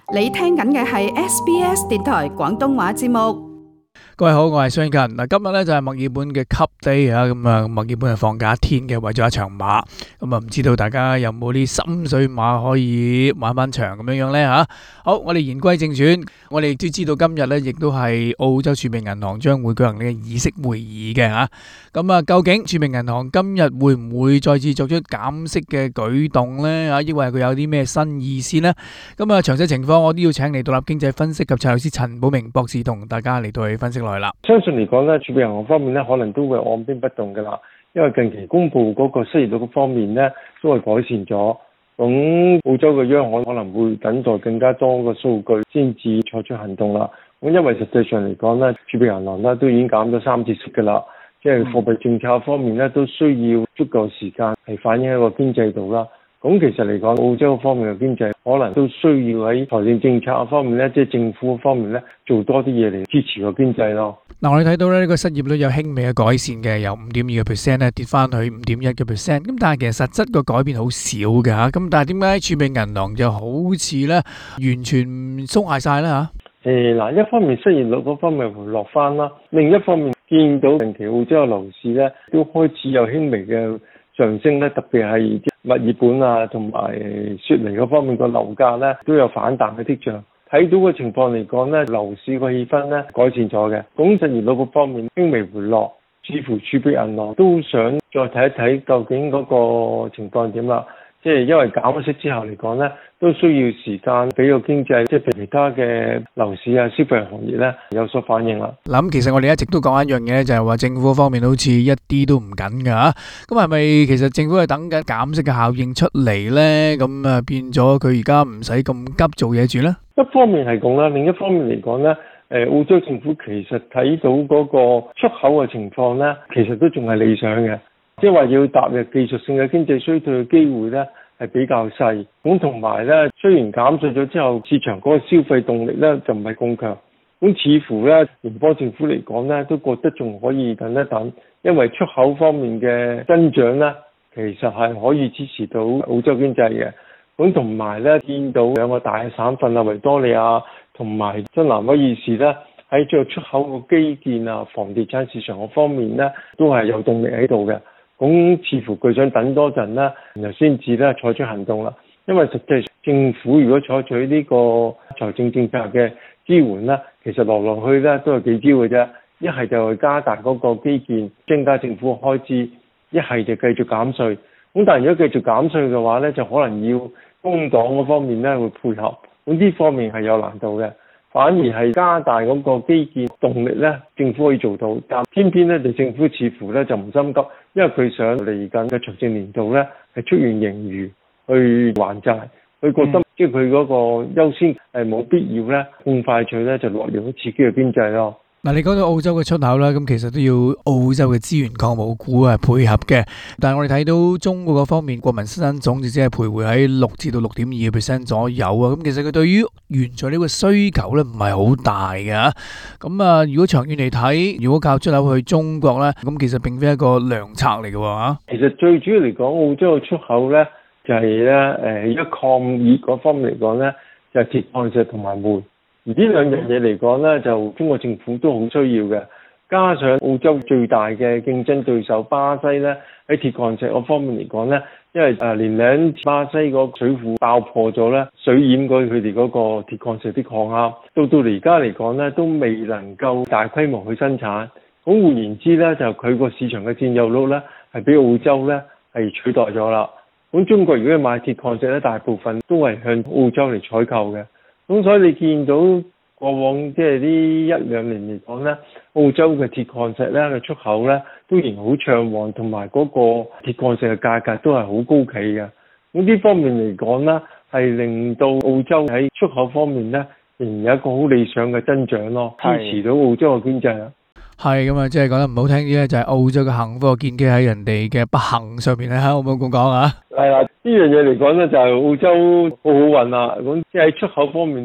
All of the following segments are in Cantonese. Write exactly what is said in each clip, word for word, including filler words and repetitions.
你聽緊嘅係 S B S 電台廣東話節目。 各位好，我係雙近。嗱，今日咧就係墨爾本嘅 Cup Day 啊，咁啊，墨爾本係放假一天嘅，為咗一場馬。咁啊，唔知道大家有冇啲心水馬可以玩翻場咁樣樣咧吓？好，我哋言歸正傳，我哋亦都知道今日咧，亦都係澳洲儲備銀行將會舉行呢個議息會議嘅吓。咁啊，究竟儲備銀行今日會唔會再次作出減息嘅舉動咧？啊，抑或係佢有啲咩新意思咧？咁啊，詳細情況我都要請嚟獨立經濟分析及策略師陳寶明博士同大家嚟到去分析落去啦。 相信嚟講咧，儲備銀行方面咧，可能都會按兵不動噶啦，因為近期公布嗰個失業率方面咧，都係改善咗。咁澳洲嘅央行可能會等待更加多嘅數據先至採取行動啦。咁因為實際上嚟講咧，儲備銀行咧都已經減咗三次息噶啦，即係貨幣政策方面咧都需要足夠時間係反映喺個經濟度啦。咁其實嚟講，澳洲方面嘅經濟可能都需要喺財政政策方面咧，即係政府方面咧做多啲嘢嚟支持個經濟咯。 嗱，我哋睇到咧呢個失業率有輕微嘅改善嘅，由五點二個 percent 咧跌翻去五點一個 percent。咁但係其實實質個改變好少嘅嚇。咁但係點解儲備銀行就好似咧完全鬆懈晒咧嚇？ 誒嗱，一方面失業率嗰方面回落翻啦，另一方面見到近期澳洲嘅樓市咧都開始有輕微嘅上升咧，特別係墨爾本啊同埋雪梨嗰方面個樓價咧都有反彈嘅跡象。睇到嘅情況嚟講咧，樓市個氣氛咧改善咗嘅，咁失業率嗰方面輕微回落，似乎儲備銀行都想再睇一睇究竟嗰個情況點啦。即係因為減咗息之後嚟講咧，都需要時間俾個經濟，即係其他嘅樓市啊、消費行業咧有所反應啦。 嗱，咁其實我哋一直都講一樣嘢，就係話政府方面好似一啲都唔緊㗎嚇。咁係咪其實政府係等緊減息嘅效應出嚟咧？咁啊變咗佢而家唔使咁急做嘢住咧？ 一方面係咁啦，另一方面嚟講咧，誒澳洲政府其實睇到嗰個出口嘅情況咧，其實都仲係理想嘅。即係話要踏入技術性嘅經濟衰退嘅機會咧係比較細，咁同埋咧雖然減稅咗之後，市場嗰個消費動力咧就唔係咁強，咁似乎咧聯邦政府嚟講咧都覺得仲可以等一等，因為出口方面嘅增長咧其實係可以支持到澳洲經濟嘅，咁同埋咧見到兩個大嘅省份啊，維多利亞同埋新南威爾士咧喺做出口嘅基建啊、房地產市場嗰方面咧都係有動力喺度嘅。咁似乎佢想等多陣啦，然後先至咧採取行動啦。因為實際上政府如果採取呢個財政政策嘅支援咧，其實落落去咧都係幾招嘅啫。一係就係加大嗰個基建，增加政府嘅開支；一係就繼續減稅。咁但係如果繼續減稅嘅話咧，就可能要工黨嗰方面咧會配合。咁呢方面係有難度嘅。反而係加大嗰個基建動力咧，政府可以做到，但偏偏咧，就政府似乎咧就唔心急，因為佢想嚟緊嘅財政年度咧係出現盈餘去還債，佢覺得即係佢嗰個優先係冇必要咧咁快脆咧就落嚟刺激嘅經濟咯。 嗱，你講到澳洲嘅出口啦，咁其實都要澳洲嘅資源礦物股係配合嘅，但係我哋睇到中國嗰方面國民生產總值只係徘徊喺六至到六點二個 percent 左右啊，咁其實佢對於原材料嘅需求咧唔係好大嘅，咁啊如果長遠嚟睇，如果靠出口去中國咧，咁其實並非一個良策嚟嘅嚇。 其實最主要嚟講，澳洲嘅出口咧就係咧誒，而家礦業嗰方面嚟講咧就係鐵礦石同埋煤。而呢兩樣嘢嚟講咧，就中國政府都好需要嘅。加上澳洲最大嘅競爭對手巴西咧，喺鐵礦石嗰方面嚟講咧，因為誒年零巴西個水庫爆破咗咧，水淹過佢哋嗰個鐵礦石啲礦坑，到到而家嚟講咧，都未能夠大規模去生產。咁換言之咧，就佢個市場嘅佔有率咧，係俾澳洲咧係取代咗啦。咁中國如果要買鐵礦石咧，大部分都係向澳洲嚟採購嘅。咁所以你見到過往即係呢一兩年嚟講咧，澳洲嘅鐵礦石咧嘅出口咧都仍好暢旺，同埋嗰個鐵礦石嘅價格都係好高企嘅。咁呢方面嚟講咧，係令到澳洲喺出口方面咧仍然有一個好理想嘅增長咯，支持到澳洲嘅經濟啊。 係咁啊，即係講得唔好聽啲咧，就係澳洲嘅幸福建基喺人哋嘅不幸上面咧，可唔可以咁講啊？ 係啦，呢樣嘢嚟講咧，就係澳洲好好運啦。咁即係喺出口方面咧，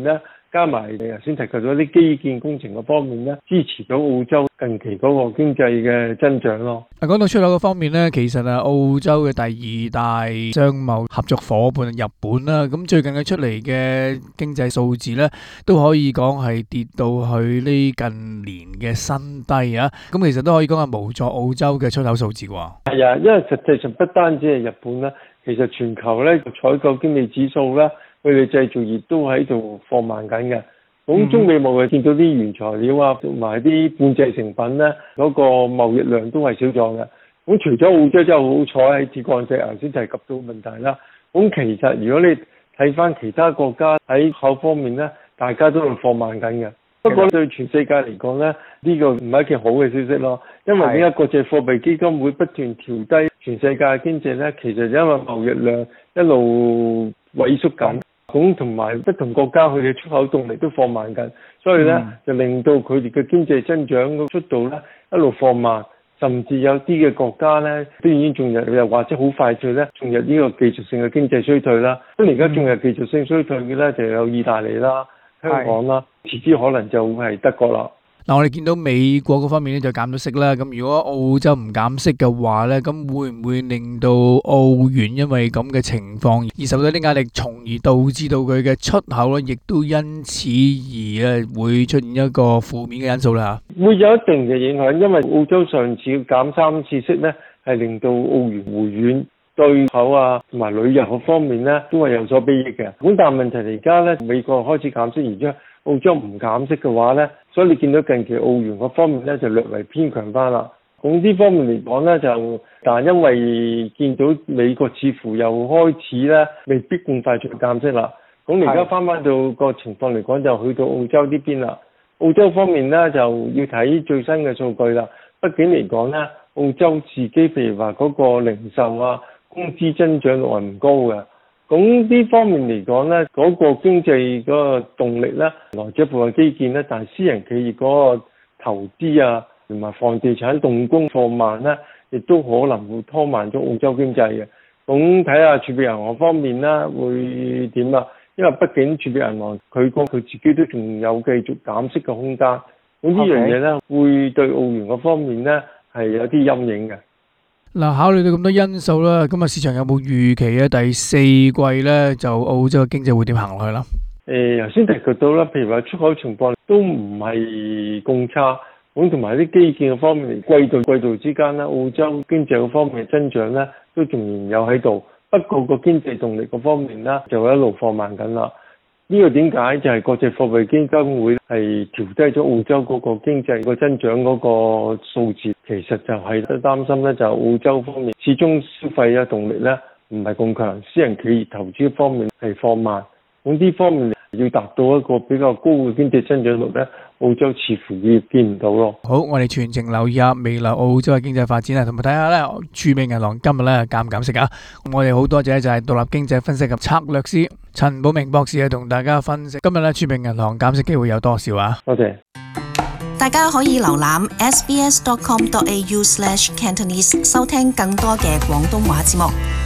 加埋你頭先提及咗啲基建工程嘅方面咧，支持到澳洲近期嗰個經濟嘅增長咯。 嗱，講到出口嘅方面咧，其實啊，澳洲嘅第二大商貿合作夥伴日本啦，咁最近嘅出嚟嘅經濟數字咧，都可以講係跌到去呢近年嘅新低啊。咁其實都可以講係無助澳洲嘅出口數字啩。係啊，因為實際上不單止係日本啦，其實全球咧採購經理指數咧，佢哋製造業都喺度放慢緊嘅。咁中美貿易見到啲原材料啊，同埋啲半製成品咧，嗰個貿易量都係少咗嘅。咁除咗澳洲真係好彩喺鐵礦石頭先提及到問題啦。咁其實如果你睇翻其他國家喺口方面咧，大家都係放慢緊嘅。不過對全世界嚟講咧，呢個唔係一件好嘅消息咯。因為點解國際貨幣基金會不斷調低全世界嘅經濟咧？其實因為貿易量一路萎縮緊。咁同埋不同國家佢嘅出口動力都放慢緊，所以咧、嗯、就令到佢哋嘅經濟增長嘅速度咧一路放慢，甚至有啲嘅國家咧都已經進入又或者好快脆咧進入呢個技術性嘅經濟衰退啦。咁而家進入技術性衰退嘅咧就有意大利啦、香港啦，遲啲可能就會係德國啦。嗱，我哋見到美國嗰方面咧就減咗息啦，咁如果澳洲唔減息嘅話咧，咁會唔會令到澳元因為咁嘅情況而受到啲壓力，從而導致到佢嘅出口咧，亦都因此而誒會出現一個負面嘅因素啦？會有一定嘅影響，因為澳洲上次減三次息咧，係令到澳元回軟，對口啊同埋旅遊嗰方面咧都係有所裨益嘅。咁但係問題嚟而家咧，美國開始減息，而家澳洲唔減息嘅話咧，所以你見到近期澳元嗰方面咧就略為偏強翻啦。咁呢方面嚟講咧就，但係因為見到美國似乎又開始咧未必咁快速減息啦。咁而家翻翻到個情況嚟講，就去到澳洲呢邊啦。澳洲方面咧就要睇最新嘅數據啦。畢竟嚟講咧，澳洲自己譬如話嗰個零售啊、工資增長率係唔高嘅。咁呢方面嚟講咧，嗰、那個經濟嗰個動力咧，來自部分基建咧，但係私人企業嗰個投資啊，同埋房地產動工放慢咧，亦都可能會拖慢咗澳洲經濟嘅。咁睇下儲備銀行方面啦，會點啊？因為畢竟儲備銀行佢講佢自己都仲有繼續減息嘅空間。咁呢樣嘢咧，會對澳元嗰方面咧係有啲陰影嘅。嗱，考慮到咁多因素啦，咁啊市場有冇預期啊？第四季咧就澳洲嘅經濟會點行落去啦？誒、呃，頭先提及到啦，譬如話出口情況都唔係咁差，咁同埋啲基建嘅方面嚟，季度季度之間咧，澳洲經濟嗰方面嘅增長咧都仍然有喺度，不過個經濟動力嗰方面咧就一路放慢緊啦。呢個點解就係國際貨幣基金會係調低咗澳洲嗰個經濟個增長嗰個數字，其實就係都擔心咧，就澳洲方面始終消費嘅動力咧唔係咁強，私人企業投資方面係放慢，咁呢方面要達到一個比較高嘅經濟增長率咧，澳洲似乎亦見唔到咯。好，我哋全程留意下未來澳洲嘅經濟發展啊，同埋睇下咧儲備銀行今日咧減唔減息啊？我哋好多謝就係獨立經濟分析及策略師陳寶明博士啊，同大家分析今日咧儲備銀行減息機會有多少啊？多謝。 大家可以瀏覽 s b s dot com dot a u slash cantonese 收聽更多嘅廣東話節目。